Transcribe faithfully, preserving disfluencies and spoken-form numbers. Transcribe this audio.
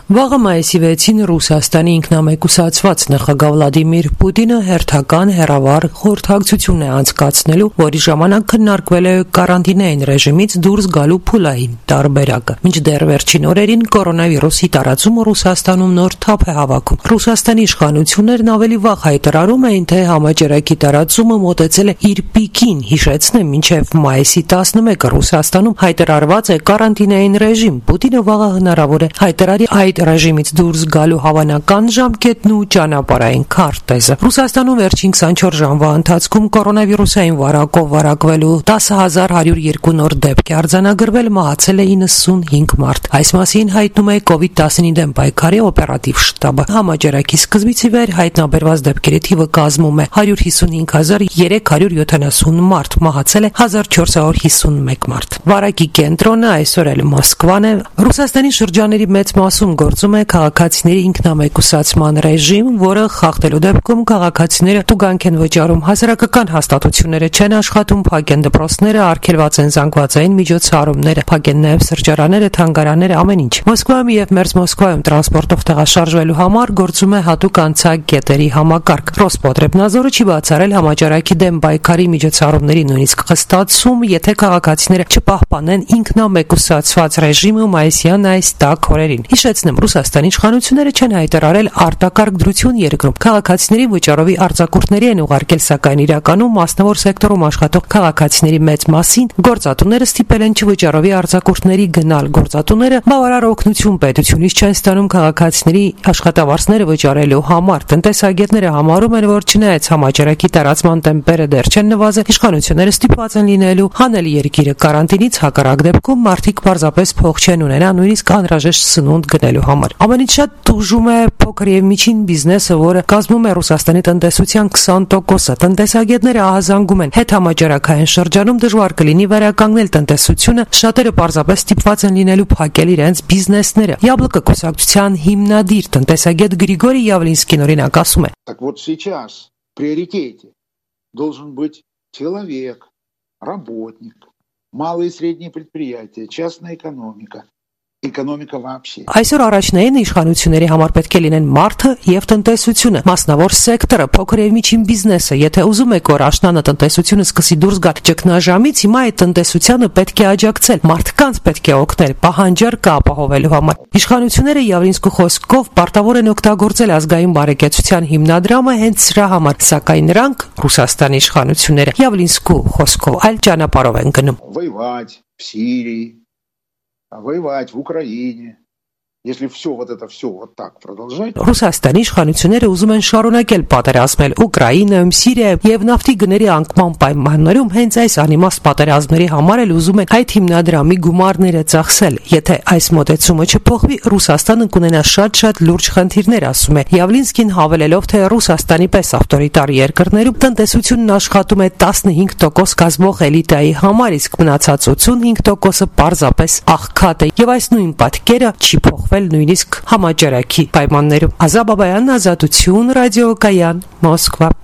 Վաղը մայիսի վեցին Ռուսաստանի ինքնամեկուսացված նախագահ Վլադիմիր Պուտինը հերթական հեռավար խորհրդակցություն է անցկացնելու, որի ժամանակ քննարկվել է կարանտինային ռեժիմից դուրս գալու փուլային տարբերակը։ Մինչդեռ վերջին օրերին կորոնավիրուսի տարածումը Ռուսաստանում նոր թափ է հավաքում։ Ռուսաստանի իշխանություններն ավելի վաղ հայտարարում էին, թե համաճարակի տարածումը մոտեցել է իր պիկին, հիշեցնեմ, մինչև մայիսի տասնմեկը Ռուսաստանում հայտարարված է կարանտինային ռեժիմ։ Պուտինը վաղը հնարավոր է հայտարարի այդ ռեժիմից դուրս գալու հավանական ժամկետն ու ճանապարհային քարտեզը։ Ռուսաստանում վերջին քսանչորս ժամվա ընթացքում կորոնավիրուսային վարակով վարակվելու տասը հազար հարյուր երկու նոր դեպք է արձանագրվել, մահացել է իննսունհինգ մարդ։ Այս մասին հայտնում է կովիդ տասնինը դեմ պայքարի օպերատիվ շտաբը։ Համաճարակի սկզբից ի վեր հայտնաբերված դեպքերի թիվը կազմում է հարյուր հիսունհինգ հազար երեք հարյուր յոթանասուն մարդ, մահացել է հազար չորս հարյուր հիսունմեկ մարդ։ Վարակի կենտրոնը այսօր էլ Մոսկվան է։ Ռուսաստանի շրջանների մեծ մասում գործում է քաղաքացիների ինքնամեկուսացման ռեժիմ, որը խախտելու դեպքում քաղաքացիները տուգանք են վճարում, հասարակական հաստատությունները չեն աշխատում, փակ են դպրոցները, արգելված են զանգվածային միջոցառումները, փակ են նաև սրճարանները, թանգարանները, ամեն ինչ։ Մոսկվայում եւ Մերձ Մոսկվայում տրանսպորտով տեղաշարժվելու համար գործում է հատուկ անցակետերի համակարգ։ Ռոսպոտրեբնadzորը չի բացառել համաճարակի դեմ պայքարի միջոցառումների նույնիսկ խստացում, եթե քաղաքացիները չպահպանեն ինքնամեկուսացված ռեժիմը մայիսյան այս տաք օրերին։ Հիշեցնեմ, Ռուսաստանի իշխանությունները չեն հայտարարել արտակարգ դրություն երկրում։ Քաղաքացիների վճարովի արձակուրդների են ուղարկել, սակայն իրականում մասնավոր սեկտորում աշխատող քաղաքացիների մեծ մասին գործատուները ստիպել են չվճարովի արձակուրդների գնալ։ Գործատուները բավարար օգնություն պետությունից չեն ստանում քաղաքացիների աշխատավարձները վճարելու համար։ Տնտեսագետները համարում են, որ չնայած համաճարակի տարածման տեմպերը դեռ չեն նվազել, իշխանությունները ստիպված են լինելու հանել երկիրը կարանտինից, հակառակ դեպքում մարդիկ պարզապես փող չեն ունենա նույնիսկ անհրաժեշտ սնունդ գնելու համար։ Ամենից շատ տուժում է փոքր եւ միջին բիզնեսը, որը կազմում է Ռուսաստանի տնտեսության քսան տոկոսը։ Տնտեսագետները ահազանգում են, հետ համաճարակային շրջանում դժվար կլինի վերականգնել տնտեսությունը, շատերը պարզապես ստիպված են լինելու փակել իրենց բիզնեսները։ Яблоко կուսակցության հիմնադիր տնտեսագետ Գրիգորի Явлинскին օրինակ ասում է. Так вот сейчас в приоритете должен быть человек, работник, малые и средние предприятия, частная экономика. Экономика вообще. Այսօր առաջնային իշխանությունների համար պետք է լինեն մարդը եւ տնտեսությունը, մասնավոր սեկտորը, փոքր եւ միջին բիզնեսը։ Եթե ուզում եք, որ աշնանը տնտեսությունը սկսի դուրս գալ ճգնաժամից, հիմա այդ տնտեսությանը պետք է աջակցել, մարդկանց պետք է օգնել, պահանջարկը ապահովելու համար։ Իշխանությունները Явлинскու խոսքով պարտավոր են օգտագործել ազգային բարեկեցության հիմնադրամը հենց սրա համար, сакայն նրանք Ռուսաստանի իշխանությունները Явлинскու խոսքով այլ ճանապարհով են գնում։ Воевать в Сирии, воевать в Украине. Если все вот это все вот так продолжать. Ռուսաստանի իշխանությունները ուզում են շարունակել պատերազմել Ուկրաինայում, Սիրիայում եւ նավթի գների անկման պայմաններում հենց այս անիմաստ պատերազմների համար էլ ուզում են այդ հիմնադրամի գումարները ծախսել։ Եթե այս մոտեցումը չփոխվի, Ռուսաստանը կունենա շատ-շատ լուրջ խնդիրներ, ասում է Явлинскին, հավելելով, թե Ռուսաստանի պես ավտորիտար երկրներում տնտեսությունն աշխատում է տասնհինգ տոկոս կազմող էլիտայի համար, իսկ մնացած ութսունհինգ տոկոսը պարզապես աղքատ է եւ այս նույն պատկերը չի փոխվել նույնիսկ համաճարակի պայմաններում։ Ազա Բաբայան, Ազատություն, ռադիոկայան, Մոսկվա։